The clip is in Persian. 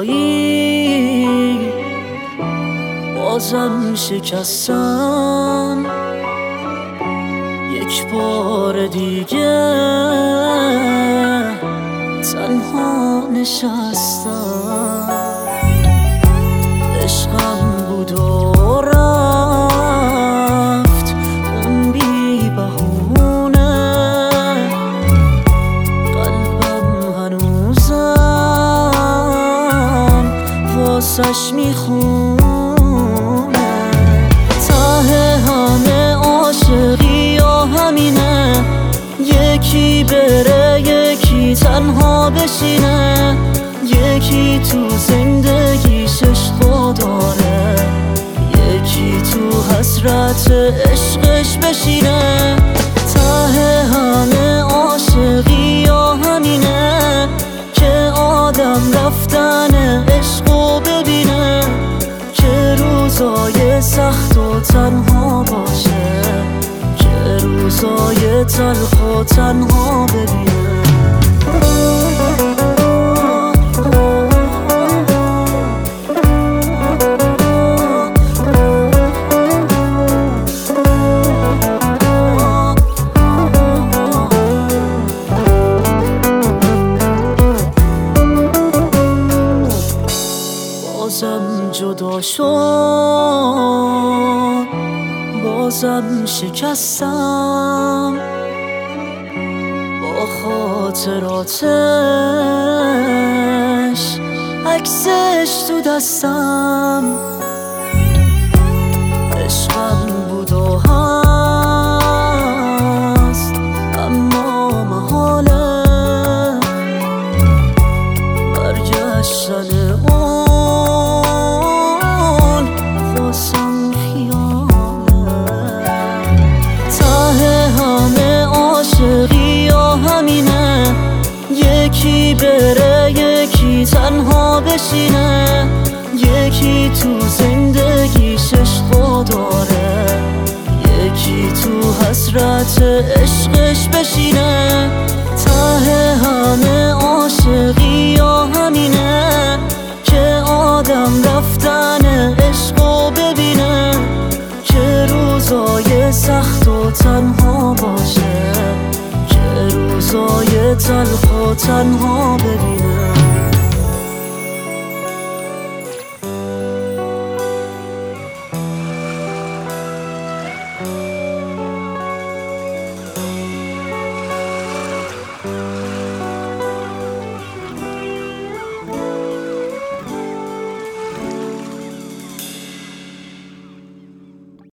عاشقی بازم شکستم، یک بار دیگه تنها نشستم. عشقم بود و رفت اون بی بهونه، قلبم هنوزم واسش میخونه. ته همه عاشقی یا همینه، یکی بره یکی تنها بشینه، یکی تو زندگیش عشقو داره، یکی تو حسرت عشقش بشینه. ته همه عاشقی یا همینه که آدم رفتن عشقو ببینه، که روزای سخت و تنها باشه، که روزای تلخ و تنها ببینه. بازم جدا شد، بازم شکستم، با خاطراتش عکسش تو دستم. عشقم بود و هست اما محاله، برگشتن اون واسم خیاله. ته همه عاشقی یا همینه، یکی بره یکی تنها بشینه، یکی تو زندگیش عشقو داره، یکی تو حسرت عشقش بشینه. ته همه عاشقی یا همینه که آدم رفتن عشقو ببینه، که روزای سخت و تنها باشه، که روزای تلخ و تنها